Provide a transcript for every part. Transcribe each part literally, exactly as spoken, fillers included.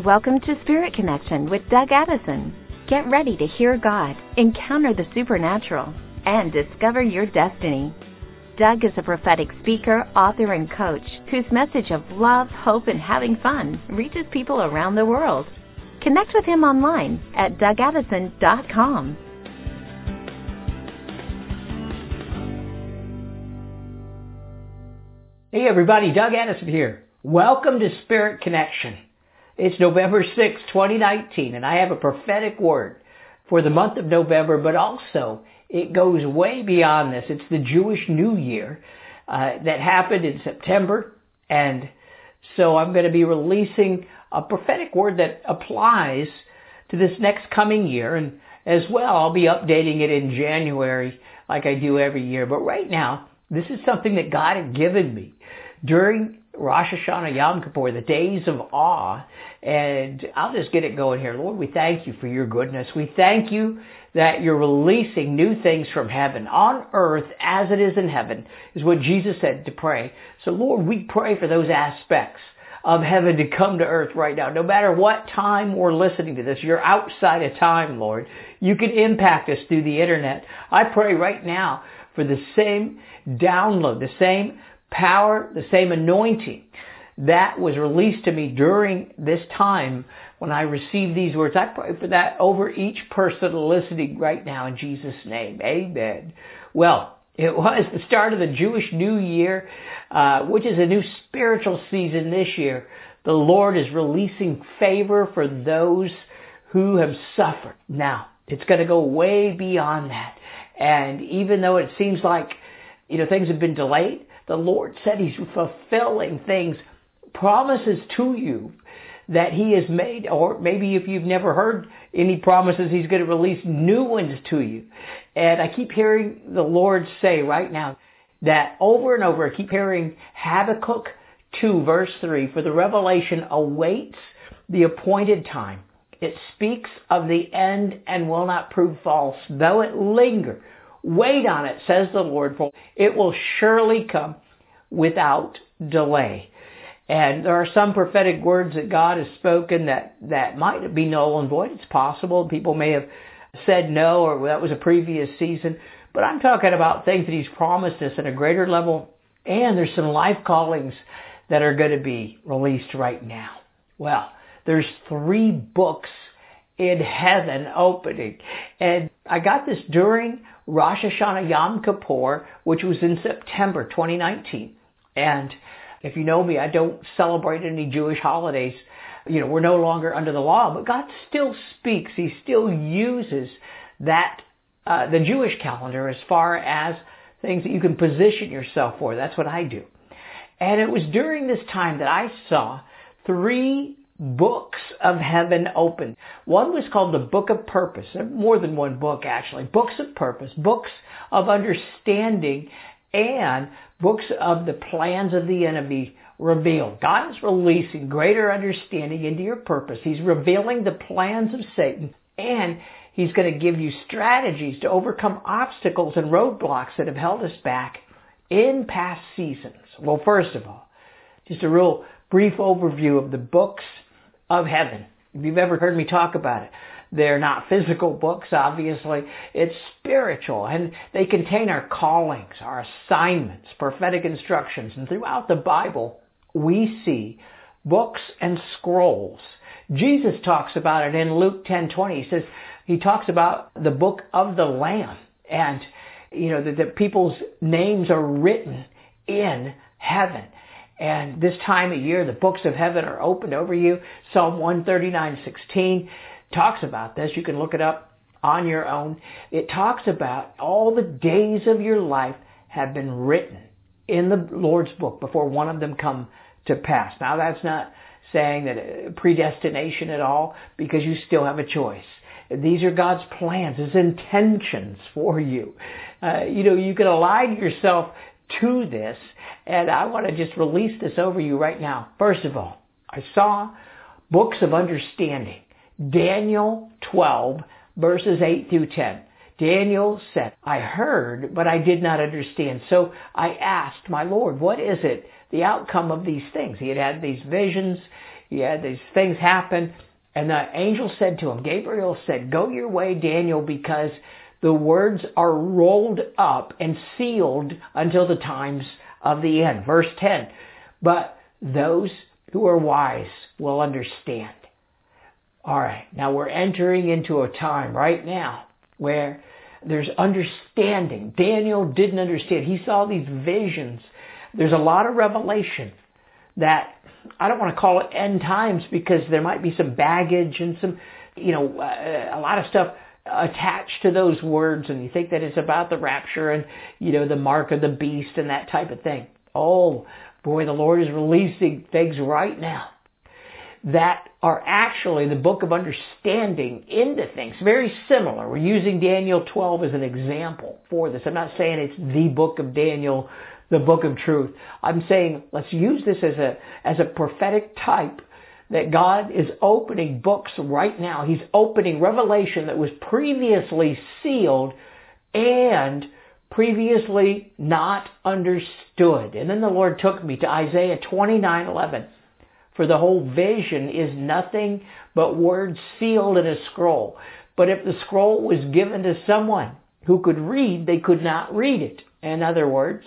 Welcome to Spirit Connection with Doug Addison. Get ready to hear God, encounter the supernatural, and discover your destiny. Doug is a prophetic speaker, author, and coach whose message of love, hope, and having fun reaches people around the world. Connect with him online at doug addison dot com. Hey everybody, Doug Addison here. Welcome to Spirit Connection. It's November sixth, twenty nineteen, and I have a prophetic word for the month of November, but also it goes way beyond this. It's the Jewish New Year uh, that happened in September, and so I'm going to be releasing a prophetic word that applies to this next coming year, and as well, I'll be updating it in January like I do every year. But right now, this is something that God had given me during Rosh Hashanah Yom Kippur, the days of awe, and I'll just get it going here. Lord, we thank you for your goodness. We thank you that you're releasing new things from heaven on earth as it is in heaven, is what Jesus said to pray. So Lord, we pray for those aspects of heaven to come to earth right now. No matter what time we're listening to this, you're outside of time, Lord. You can impact us through the internet. I pray right now for the same download, the same power, the same anointing that was released to me during this time when I received these words. I pray for that over each person listening right now in Jesus' name. Amen. Well, it was the start of the Jewish New Year, uh, which is a new spiritual season this year. The Lord is releasing favor for those who have suffered. Now, it's going to go way beyond that. And even though it seems like, you know, things have been delayed, the Lord said He's fulfilling things, promises to you that He has made, or maybe if you've never heard any promises, He's going to release new ones to you. And I keep hearing the Lord say right now that over and over, I keep hearing Habakkuk two verse three, for the revelation awaits the appointed time. It speaks of the end and will not prove false, though it linger. Wait on it, says the Lord, for it will surely come without delay. And there are some prophetic words that God has spoken that, that might be null and void. It's possible. People may have said no, or that was a previous season. But I'm talking about things that He's promised us at a greater level. And there's some life callings that are going to be released right now. Well, there's three books in heaven opening. And I got this during Rosh Hashanah Yom Kippur, which was in September twenty nineteen. And if you know me, I don't celebrate any Jewish holidays. You know, we're no longer under the law, but God still speaks. He still uses that, uh, the Jewish calendar as far as things that you can position yourself for. That's what I do. And it was during this time that I saw three books of heaven open. One was called the Book of Purpose. More than one book, actually. Books of Purpose, books of understanding, and books of the plans of the enemy revealed. God is releasing greater understanding into your purpose. He's revealing the plans of Satan, and He's going to give you strategies to overcome obstacles and roadblocks that have held us back in past seasons. Well, first of all, just a real brief overview of the books of heaven. If you've ever heard me talk about it, they're not physical books, obviously. It's spiritual, and they contain our callings, our assignments, prophetic instructions. And throughout the Bible, we see books and scrolls. Jesus talks about it in Luke ten twenty. He says, He talks about the book of the Lamb, and, you know, that the people's names are written in heaven. And this time of year, the books of heaven are opened over you. Psalm one thirty-nine sixteen talks about this. You can look it up on your own. It talks about all the days of your life have been written in the Lord's book before one of them come to pass. Now, that's not saying that predestination at all, because you still have a choice. These are God's plans, His intentions for you. Uh, you know, you can align yourself to this, and I want to just release this over you right now. First of all, I saw books of understanding. Daniel twelve, verses eight through ten. Daniel said, I heard, but I did not understand. So I asked my Lord, what is it, the outcome of these things? He had had these visions. he had these things happen. And the angel said to him, Gabriel said, go your way, Daniel, because the words are rolled up and sealed until the times of the end. Verse ten, but those who are wise will understand. All right, now we're entering into a time right now where there's understanding. Daniel didn't understand. He saw these visions. There's a lot of revelation that I don't want to call it end times because there might be some baggage and some, you know, uh, a lot of stuff attached to those words, and you think that it's about the rapture and, you know, the mark of the beast and that type of thing. Oh, boy, the Lord is releasing things right now that are actually the book of understanding into things. Very similar. We're using Daniel twelve as an example for this. I'm not saying it's the book of Daniel, the book of truth. I'm saying let's use this as a as a prophetic type that God is opening books right now. He's opening revelation that was previously sealed and previously not understood. And then the Lord took me to Isaiah twenty-nine eleven. For the whole vision is nothing but words sealed in a scroll. But if the scroll was given to someone who could read, they could not read it. In other words,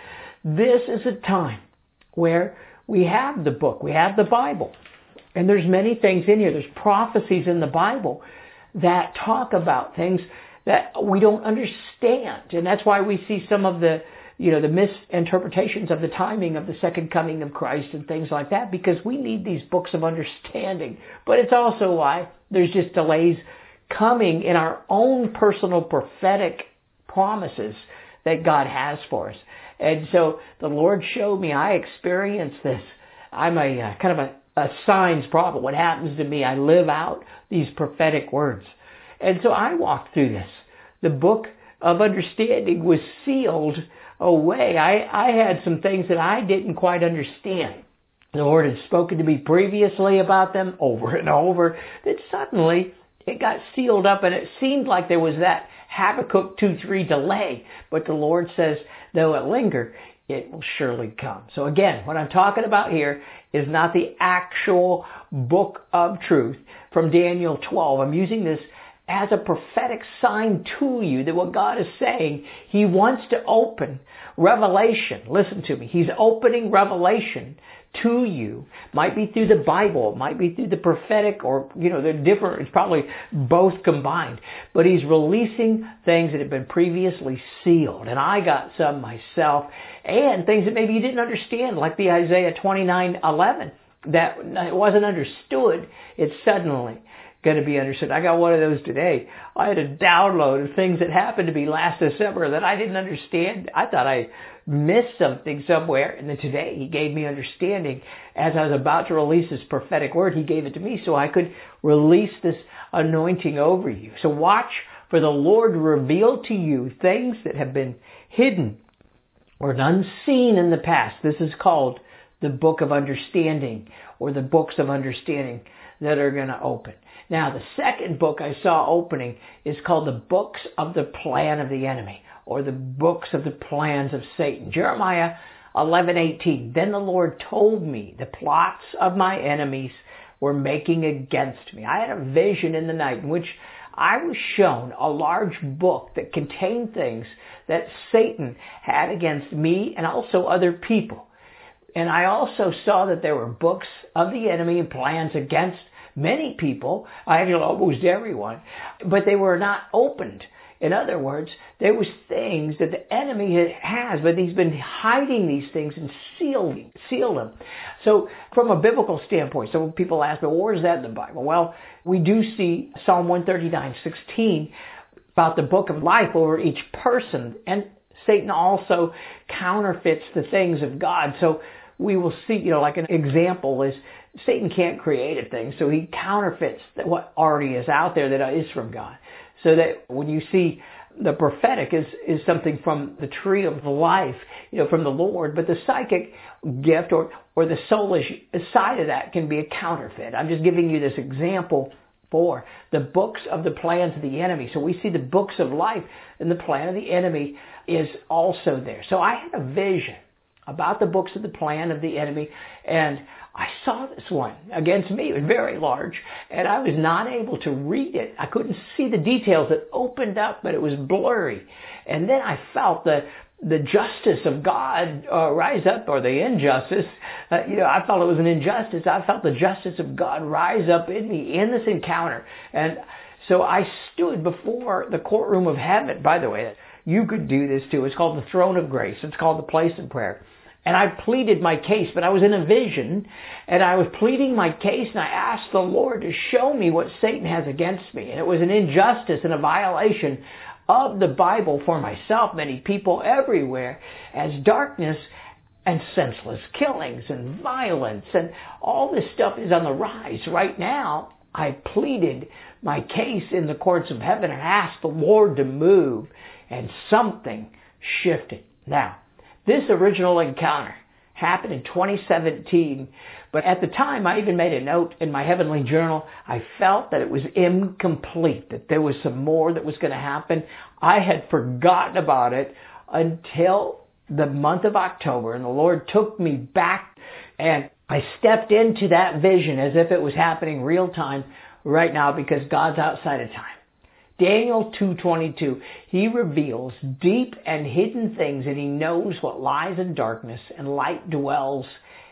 this is a time where we have the book, we have the Bible. And there's many things in here. There's prophecies in the Bible that talk about things that we don't understand. And that's why we see some of the, you know, the misinterpretations of the timing of the second coming of Christ and things like that, because we need these books of understanding. But it's also why there's just delays coming in our own personal prophetic promises that God has for us. And so the Lord showed me, I experienced this. I'm a uh, kind of a, a signs prophet. What happens to me, I live out these prophetic words. And so I walked through this. The book of understanding was sealed away. I, I had some things that I didn't quite understand. The Lord had spoken to me previously about them over and over. That suddenly it got sealed up, and it seemed like there was that Habakkuk two three delay. But the Lord says, though it linger, it will surely come. So again, what I'm talking about here is not the actual book of truth from Daniel twelve. I'm using this as a prophetic sign to you that what God is saying, He wants to open revelation. Listen to me. He's opening revelation to you. Might be through the Bible. Might be through the prophetic, or, you know, they're different. It's probably both combined. But He's releasing things that have been previously sealed. And I got some myself. And things that maybe you didn't understand, like the Isaiah twenty-nine eleven. That it wasn't understood. It's suddenly going to be understood. I got one of those today. I had a download of things that happened to me last December that I didn't understand. I thought I missed something somewhere, and then today He gave me understanding. As I was about to release this prophetic word, He gave it to me so I could release this anointing over you. So watch for the Lord to reveal to you things that have been hidden or unseen in the past. This is called the book of understanding, or the books of understanding that are going to open. Now, the second book I saw opening is called the books of the plan of the enemy, or the books of the plans of Satan. Jeremiah eleven eighteen. Then the Lord told me the plots of my enemies were making against me. I had a vision in the night in which I was shown a large book that contained things that Satan had against me and also other people. And I also saw that there were books of the enemy and plans against many people, actually almost everyone, but they were not opened. In other words, there was things that the enemy has, but he's been hiding these things and sealed, sealed them. So from a biblical standpoint, some people ask me, well, where is that in the Bible? Well, we do see Psalm one thirty-nine sixteen about the book of life over each person, and Satan also counterfeits the things of God. So we will see, you know, like an example is Satan can't create a thing, so he counterfeits what already is out there that is from God. So that when you see the prophetic is, is something from the tree of life, you know, from the Lord, but the psychic gift or, or the soulish side of that can be a counterfeit. I'm just giving you this example for the books of the plans of the enemy. So we see the books of life, and the plan of the enemy is also there. So I had a vision about the books of the plan of the enemy. And I saw this one against me. It was very large, and I was not able to read it. I couldn't see the details. It opened up, but it was blurry. And then I felt the the justice of God uh, rise up, or the injustice. Uh, you know, I felt it was an injustice. I felt the justice of God rise up in me in this encounter. And so I stood before the courtroom of heaven. By the way, you could do this too. It's called the throne of grace. It's called the place of prayer. And I pleaded my case, but I was in a vision, and I was pleading my case, and I asked the Lord to show me what Satan has against me. And it was an injustice and a violation of the Bible for myself, many people everywhere, as darkness and senseless killings and violence and all this stuff is on the rise. Right now, I pleaded my case in the courts of heaven and asked the Lord to move, and something shifted. Now, this original encounter happened in twenty seventeen, but at the time I even made a note in my heavenly journal. I felt that it was incomplete, that there was some more that was going to happen. I had forgotten about it until the month of October, and the Lord took me back, and I stepped into that vision as if it was happening real time right now, because God's outside of time. Daniel two twenty-two, he reveals deep and hidden things, and he knows what lies in darkness, and light dwells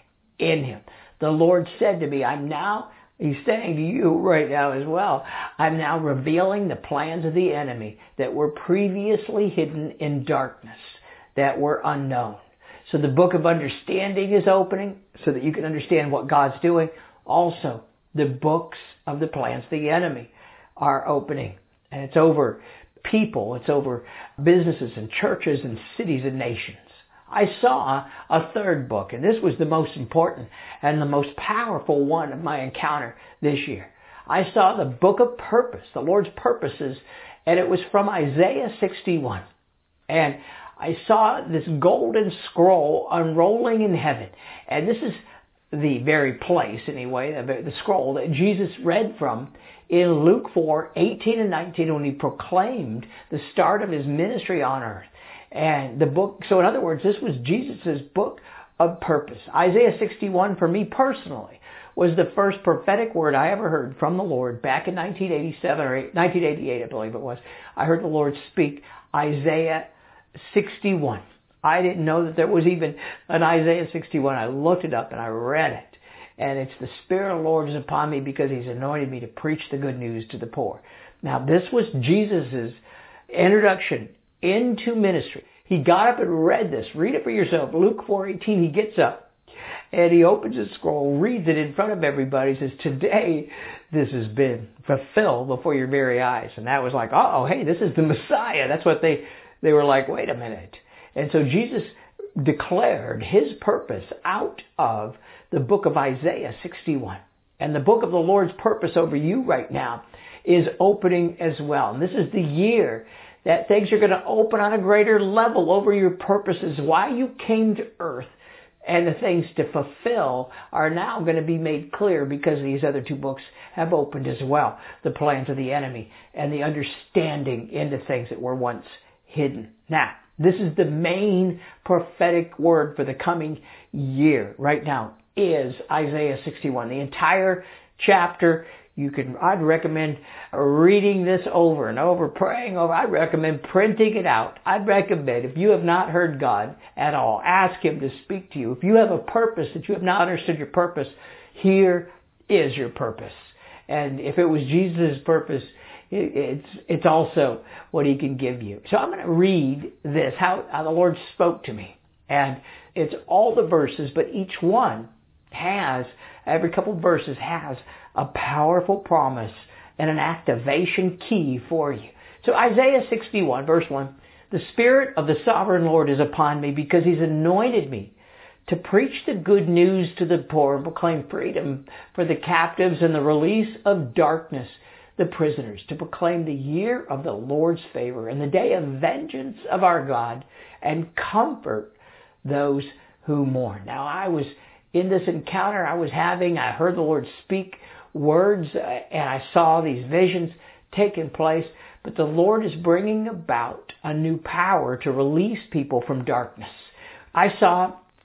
in him. The Lord said to me, I'm now, he's saying to you right now as well, I'm now revealing the plans of the enemy that were previously hidden in darkness, that were unknown. So the book of understanding is opening so that you can understand what God's doing. Also, the books of the plans of the enemy are opening. And it's over people, it's over businesses and churches and cities and nations. I saw a third book, and this was the most important and the most powerful one of my encounter this year. I saw the book of purpose, the Lord's purposes, and it was from Isaiah sixty-one. And I saw this golden scroll unrolling in heaven. And this is the very place, anyway, the scroll that Jesus read from in Luke four, eighteen and nineteen, when he proclaimed the start of his ministry on earth. And the book, so in other words, this was Jesus' book of purpose. Isaiah sixty-one, for me personally, was the first prophetic word I ever heard from the Lord back in nineteen eighty-seven or nineteen eighty-eight, I believe it was. I heard the Lord speak Isaiah sixty-one. I didn't know that there was even an Isaiah sixty-one. I looked it up and I read it. And it's the Spirit of the Lord is upon me because he's anointed me to preach the good news to the poor. Now, this was Jesus' introduction into ministry. He got up and read this. Read it for yourself. Luke four eighteen, he gets up and he opens his scroll, reads it in front of everybody, says, today this has been fulfilled before your very eyes. And that was like, oh, hey, this is the Messiah. That's what they, they were like, wait a minute. And so Jesus declared his purpose out of the book of Isaiah sixty-one. And the book of the Lord's purpose over you right now is opening as well. And this is the year that things are going to open on a greater level over your purposes, why you came to earth, and the things to fulfill are now going to be made clear because these other two books have opened as well. The plans of the enemy and the understanding into things that were once hidden. Now, this is the main prophetic word for the coming year right now is Isaiah sixty-one. The entire chapter, you can, I'd recommend reading this over and over, praying over. I'd recommend printing it out. I'd recommend, if you have not heard God at all, ask him to speak to you. If you have a purpose that you have not understood your purpose, here is your purpose. And if it was Jesus' purpose, it's it's also what he can give you. So I'm going to read this, how, how the Lord spoke to me. And it's all the verses, but each one has, every couple of verses has a powerful promise and an activation key for you. So Isaiah sixty-one, verse one, the Spirit of the Sovereign Lord is upon me because he's anointed me to preach the good news to the poor and proclaim freedom for the captives and the release of darkness, the prisoners, to proclaim the year of the Lord's favor and the day of vengeance of our God, and comfort those who mourn. Now, I was in this encounter I was having, I heard the Lord speak words, uh, and I saw these visions taking place, but the Lord is bringing about a new power to release people from darkness. I saw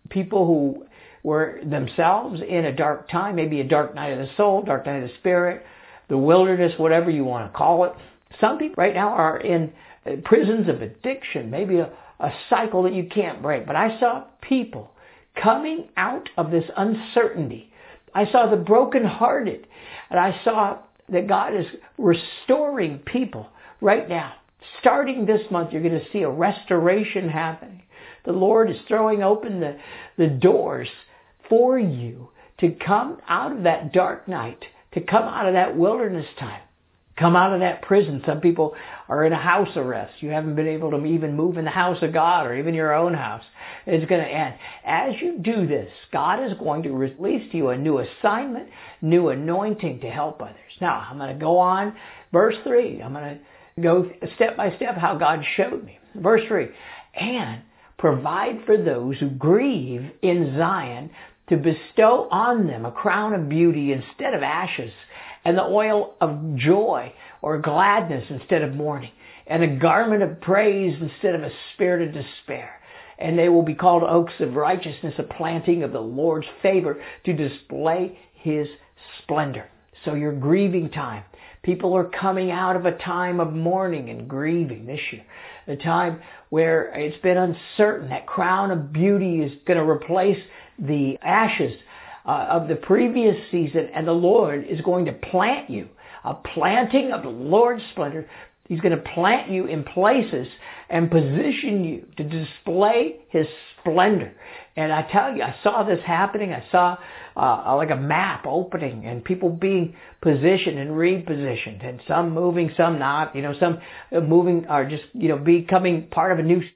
people who were themselves in a dark time, maybe a dark night of the soul, dark night of the spirit, the wilderness, whatever you want to call it. Some people right now are in prisons of addiction, maybe a, a cycle that you can't break. But I saw people coming out of this uncertainty. I saw the brokenhearted, and I saw that God is restoring people right now. Starting this month, you're going to see a restoration happening. The Lord is throwing open the, the doors for you to come out of that dark night, to come out of that wilderness time, come out of that prison. Some people are in a house arrest. You haven't been able to even move in the house of God or even your own house. It's going to end. As you do this, God is going to release to you a new assignment, new anointing to help others. Now, I'm going to go on. Verse three. I'm going to go step by step how God showed me. Verse three. And provide for those who grieve in Zion to bestow on them a crown of beauty instead of ashes, and the oil of joy or gladness instead of mourning, and a garment of praise instead of a spirit of despair. And they will be called oaks of righteousness, a planting of the Lord's favor to display His splendor. So your grieving time. People are coming out of a time of mourning and grieving this year. A time where it's been uncertain. That crown of beauty is going to replace the ashes uh, of the previous season, and the Lord is going to plant you. A planting of the Lord's splendor. He's going to plant you in places and position you to display His splendor. And I tell you, I saw this happening. I saw uh, like a map opening and people being positioned and repositioned, and some moving, some not. You know, some moving are just, you know, becoming part of a new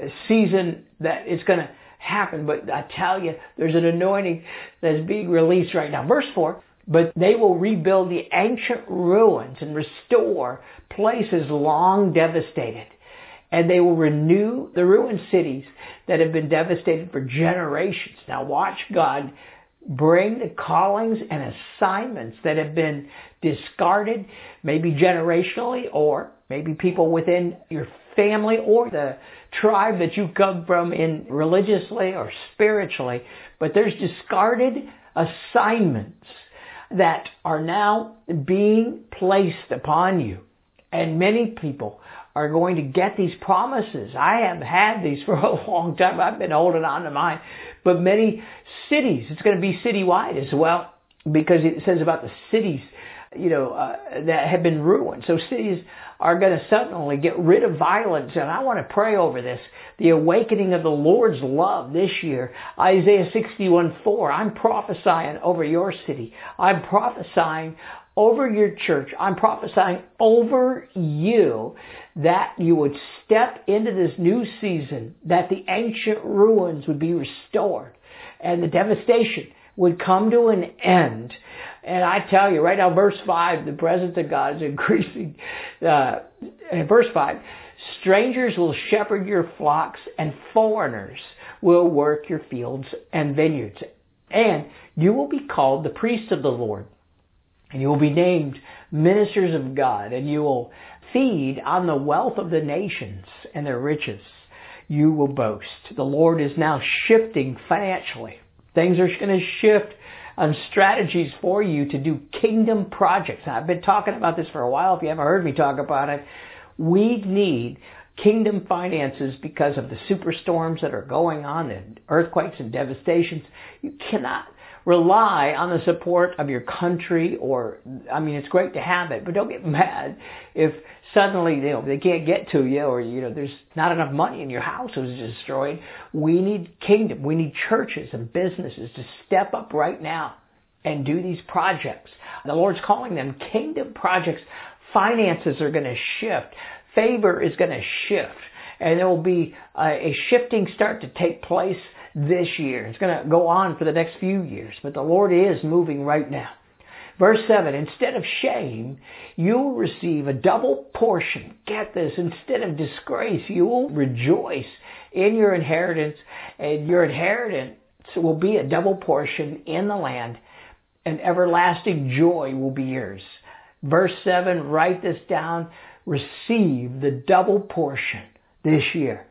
season that it's going to happen. But I tell you, there's an anointing that's being released right now. Verse four. But they will rebuild the ancient ruins and restore places long devastated. And they will renew the ruined cities that have been devastated for generations. Now watch God bring the callings and assignments that have been discarded, maybe generationally, or maybe people within your family or the tribe that you come from in religiously or spiritually. But there's discarded assignments that are now being placed upon you. And many people are going to get these promises. I have had these for a long time. I've been holding on to mine. But many cities, it's going to be citywide as well, because it says about the cities, you know, uh, that have been ruined. So cities are going to suddenly get rid of violence. And I want to pray over this. The awakening of the Lord's love this year. Isaiah sixty-one four. I'm prophesying over your city. I'm prophesying over your church. I'm prophesying over you that you would step into this new season, that the ancient ruins would be restored and the devastation would come to an end. And I tell you right now, verse five, the presence of God is increasing. Uh, verse five, strangers will shepherd your flocks and foreigners will work your fields and vineyards. And you will be called the priests of the Lord. And you will be named ministers of God. And you will feed on the wealth of the nations and their riches. You will boast. The Lord is now shifting financially. Things are going to shift on strategies for you to do kingdom projects. Now, I've been talking about this for a while. If you haven't heard me talk about it, we need kingdom finances because of the superstorms that are going on, and earthquakes and devastations. You cannot rely on the support of your country, or, I mean, it's great to have it, but don't get mad if suddenly, you know, they can't get to you, or, you know, there's not enough money and your house was destroyed. We need kingdom. We need churches and businesses to step up right now and do these projects. The Lord's calling them kingdom projects. Finances are going to shift. Favor is going to shift. And there will be a, a shifting start to take place this year. It's going to go on for the next few years, but the Lord is moving right now. Verse seven, instead of shame, you will receive a double portion. Get this, instead of disgrace, you will rejoice in your inheritance, and your inheritance will be a double portion in the land, and everlasting joy will be yours. Verse seven, write this down. Receive the double portion this year.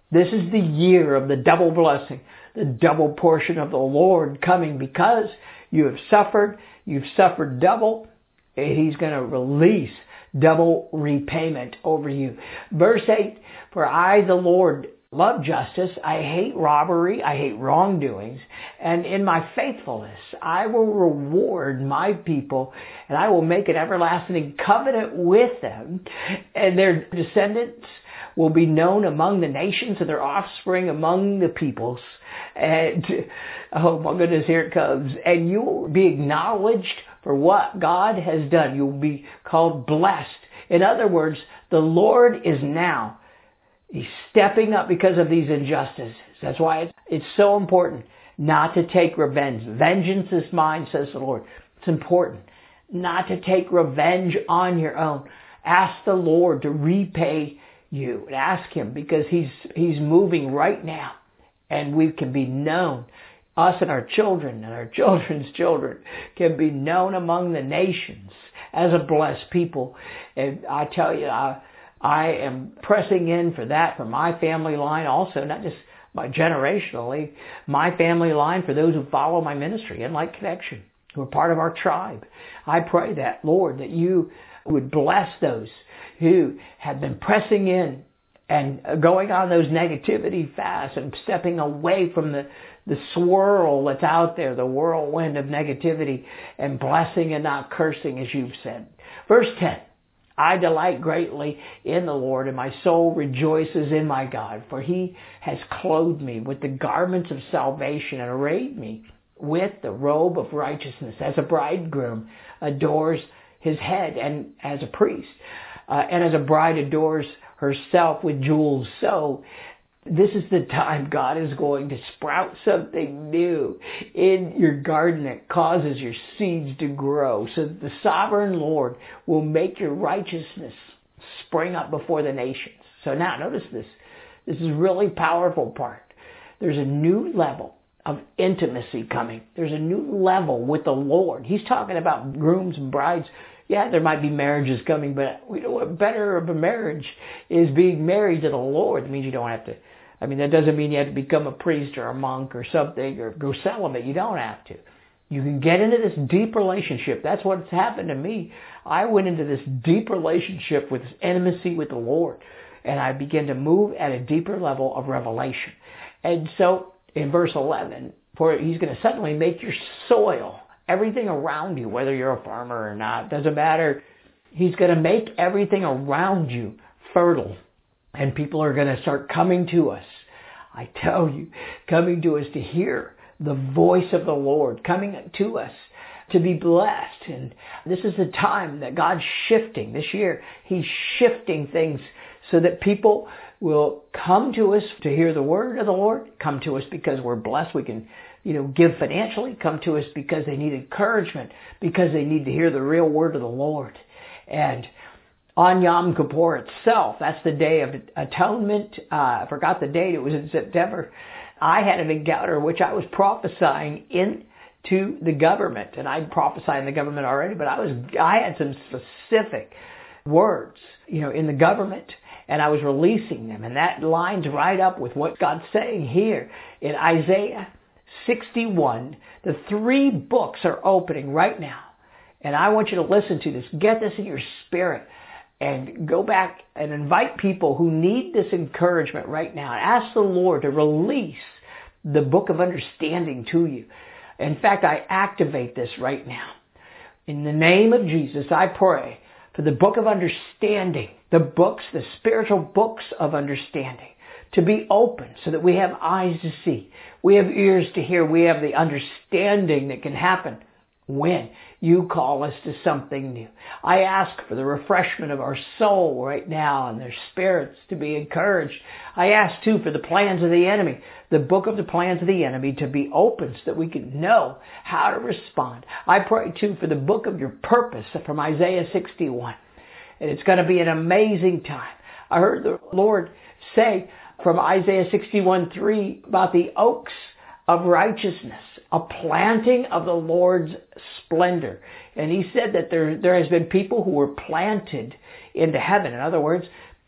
This is the year of the double blessing, the double portion of the Lord coming because you have suffered, you've suffered double, and He's going to release double repayment over you. Verse eight, for I, the Lord, love justice. I hate robbery. I hate wrongdoings. And in my faithfulness, I will reward my people, and I will make an everlasting covenant with them, and their descendants will be known among the nations and their offspring among the peoples. And, oh my goodness, here it comes. And you will be acknowledged for what God has done. You will be called blessed. In other words, the Lord is now, He's stepping up because of these injustices. That's why it's, it's so important not to take revenge. Vengeance is mine, says the Lord. It's important not to take revenge on your own. Ask the Lord to repay you. And ask Him, because He's He's moving right now. And we can be known, us and our children and our children's children can be known among the nations as a blessed people. And I tell you, I, I am pressing in for that, for my family line also, not just my generationally, my family line, for those who follow my ministry and like Connection, who are part of our tribe. I pray that, Lord, that you would bless those who have been pressing in and going on those negativity fasts and stepping away from the, the swirl that's out there, the whirlwind of negativity, and blessing and not cursing, as you've said. Verse ten, I delight greatly in the Lord, and my soul rejoices in my God, for He has clothed me with the garments of salvation and arrayed me with the robe of righteousness, as a bridegroom adores his head, and as a priest, uh, and as a bride adores herself with jewels. So this is the time God is going to sprout something new in your garden that causes your seeds to grow, so that the sovereign Lord will make your righteousness spring up before the nations. So now notice this. This is a really powerful part. There's a new level of intimacy coming. There's a new level with the Lord. He's talking about grooms and brides. Yeah, there might be marriages coming, but we know what better of a marriage is being married to the Lord. It means you don't have to, I mean, that doesn't mean you have to become a priest or a monk or something or go celibate. You don't have to. You can get into this deep relationship. That's what's happened to me. I went into this deep relationship with this intimacy with the Lord, and I began to move at a deeper level of revelation. And so in verse eleven, for He's going to suddenly make your soil, everything around you, whether you're a farmer or not, doesn't matter. He's going to make everything around you fertile. And people are going to start coming to us. I tell you, coming to us to hear the voice of the Lord, coming to us to be blessed. And this is the time that God's shifting this year. He's shifting things so that people will come to us to hear the word of the Lord, come to us because we're blessed. We can, you know, give financially, come to us because they need encouragement, because they need to hear the real word of the Lord. And on Yom Kippur itself, that's the Day of Atonement. Uh, I forgot the date. It was in September. I had an encounter which I was prophesying into the government, and I'd prophesied in the government already, but I was I had some specific words, you know, in the government, and I was releasing them, and that lines right up with what God's saying here in Isaiah sixty-one. The three books are opening right now, and I want you to listen to this. Get this in your spirit. And go back and invite people who need this encouragement right now. Ask the Lord to release the book of understanding to you. In fact, I activate this right now. In the name of Jesus, I pray for the book of understanding, the books, the spiritual books of understanding, to be open so that we have eyes to see. We have ears to hear. We have the understanding that can happen when you call us to something new. I ask for the refreshment of our soul right now and their spirits to be encouraged. I ask too for the plans of the enemy, the book of the plans of the enemy to be open so that we can know how to respond. I pray too for the book of your purpose from Isaiah sixty-one. And it's going to be an amazing time. I heard the Lord say from Isaiah sixty-one three about the oaks of righteousness, a planting of the Lord's splendor. And He said that there, there has been people who were planted into heaven. In other words,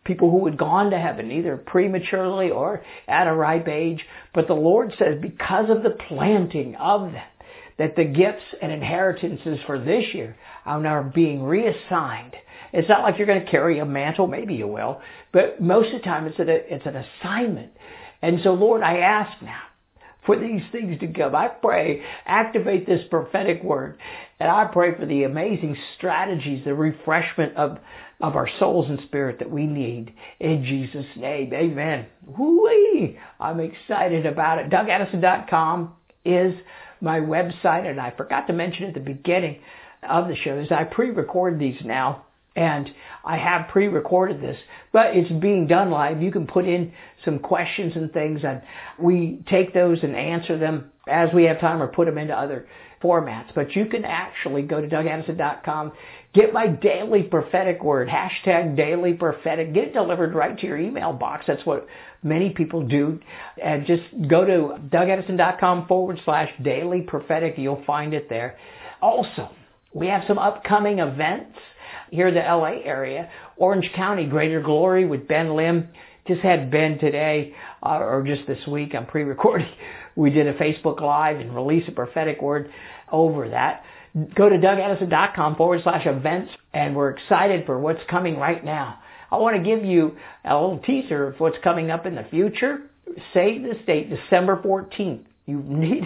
people who had gone to heaven, either prematurely or at a ripe age. But the Lord says, because of the planting of them, that the gifts and inheritances for this year are now being reassigned. It's not like you're going to carry a mantle. Maybe you will. But most of the time, it's, a, it's an assignment. And so, Lord, I ask now for these things to come. I pray, activate this prophetic word. And I pray for the amazing strategies, the refreshment of, of our souls and spirit that we need. In Jesus' name, amen. Woo-wee! I'm excited about it. Doug Addison dot com is my website. And I forgot to mention at the beginning of the show is I pre-record these now. And I have pre-recorded this, but it's being done live. You can put in some questions and things, and we take those and answer them as we have time or put them into other formats. But you can actually go to Doug Addison dot com, get my daily prophetic word, hashtag daily prophetic, get it delivered right to your email box. That's what many people do. And just go to Doug Addison dot com forward slash daily prophetic. You'll find it there. Also, we have some upcoming events here in the L A area. Orange County, Greater Glory with Ben Lim. Just had Ben today, uh, or just this week. I'm pre-recording. We did a Facebook Live and released a prophetic word over that. Go to Doug Addison dot com forward slash events, and we're excited for what's coming right now. I want to give you a little teaser of what's coming up in the future. Save this date, December fourteenth. You need...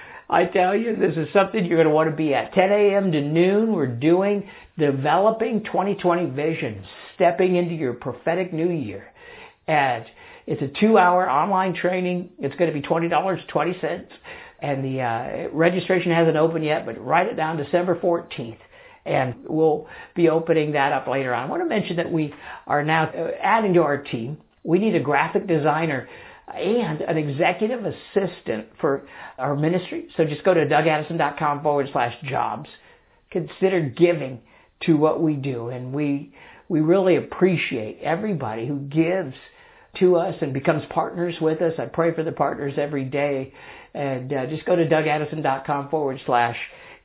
I tell you, this is something you're going to want to be at. ten a.m. to noon, we're doing Developing twenty twenty Vision, stepping into your prophetic new year. And it's a two-hour online training. It's going to be twenty dollars and twenty cents. And the uh, registration hasn't opened yet, but write it down, December fourteenth. And we'll be opening that up later on. I want to mention that we are now adding to our team. We need a graphic designer and an executive assistant for our ministry. So just go to Doug Addison dot com forward slash jobs. Consider giving to what we do. And we we really appreciate everybody who gives to us and becomes partners with us. I pray for the partners every day. And uh, just go to Doug Addison dot com forward slash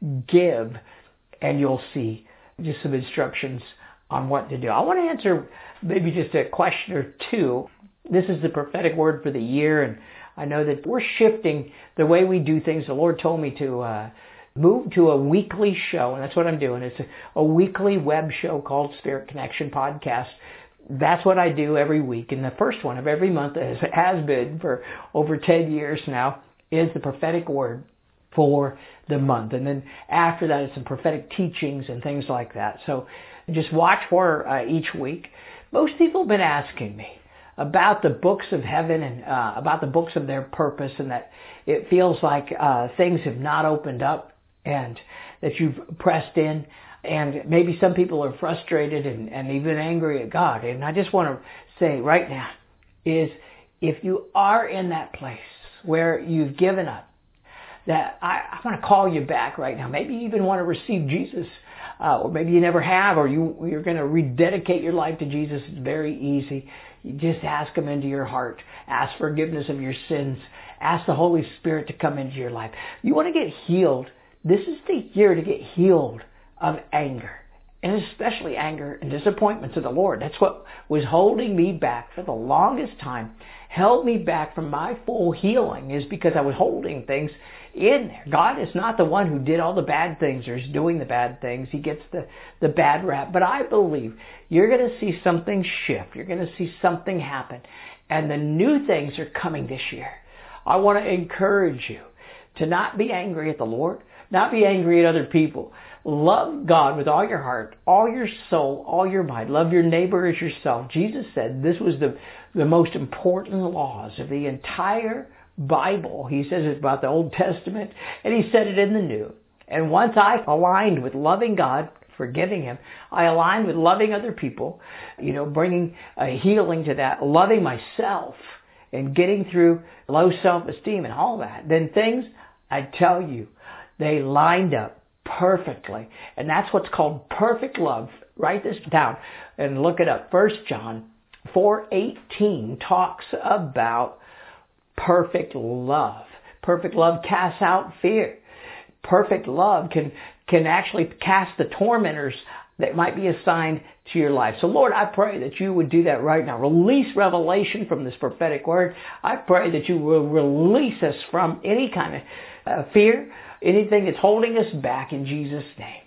give, and you'll see just some instructions on what to do. I want to answer maybe just a question or two. This is the prophetic word for the year, and I know that we're shifting the way we do things. The Lord told me to uh, move to a weekly show, and that's what I'm doing. It's a, a weekly web show called Spirit Connection Podcast. That's what I do every week, and the first one of every month, as it has been for over ten years now, is the prophetic word for the month. And then after that, it's some prophetic teachings and things like that. So just watch for uh, each week. Most people have been asking me about the books of heaven and uh, about the books of their purpose, and that it feels like uh, things have not opened up and that you've pressed in. And maybe some people are frustrated and, and even angry at God. And I just want to say right now is if you are in that place where you've given up, that I, I want to call you back right now. Maybe you even want to receive Jesus, uh, or maybe you never have, or you, you're going to rededicate your life to Jesus. It's very easy. You just ask Him into your heart. Ask forgiveness of your sins. Ask the Holy Spirit to come into your life. You want to get healed. This is the year to get healed of anger, and especially anger and disappointment to the Lord. That's what was holding me back for the longest time, held me back from my full healing, is because I was holding things in there. God is not the one who did all the bad things or is doing the bad things. He gets the, the bad rap. But I believe you're going to see something shift. You're going to see something happen. And the new things are coming this year. I want to encourage you to not be angry at the Lord, not be angry at other people. Love God with all your heart, all your soul, all your mind. Love your neighbor as yourself. Jesus said this was the, the most important laws of the entire Bible. He says it's about the Old Testament, and He said it in the New. And once I aligned with loving God, forgiving Him, I aligned with loving other people, you know, bringing a healing to that, loving myself, and getting through low self-esteem and all that, then things, I tell you, they lined up perfectly. And that's what's called perfect love. Write this down and look it up. First John four eighteen talks about perfect love. Perfect love casts out fear. Perfect love can, can actually cast the tormentors that might be assigned to your life. So Lord, I pray that you would do that right now. Release revelation from this prophetic word. I pray that you will release us from any kind of uh, fear, anything that's holding us back in Jesus' name.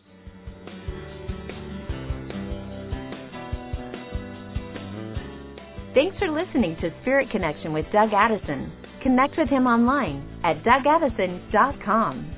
Thanks for listening to Spirit Connection with Doug Addison. Connect with him online at doug addison dot com.